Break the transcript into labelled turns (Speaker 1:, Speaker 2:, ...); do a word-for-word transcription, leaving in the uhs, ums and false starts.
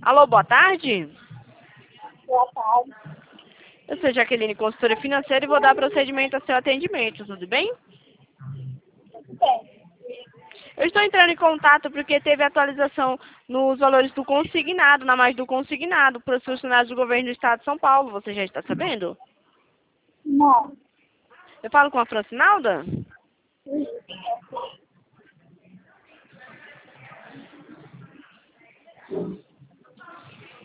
Speaker 1: Alô, boa tarde.
Speaker 2: Boa tarde.
Speaker 1: Eu sou Jaqueline, consultora financeira, e vou dar procedimento ao seu atendimento, tudo bem?
Speaker 2: Tudo bem.
Speaker 1: Eu estou entrando em contato porque teve atualização nos valores do consignado, na margem do consignado, para os funcionários do governo do estado de São Paulo. Você já está sabendo?
Speaker 2: Não.
Speaker 1: Eu falo com a Francinalda?
Speaker 2: Isso.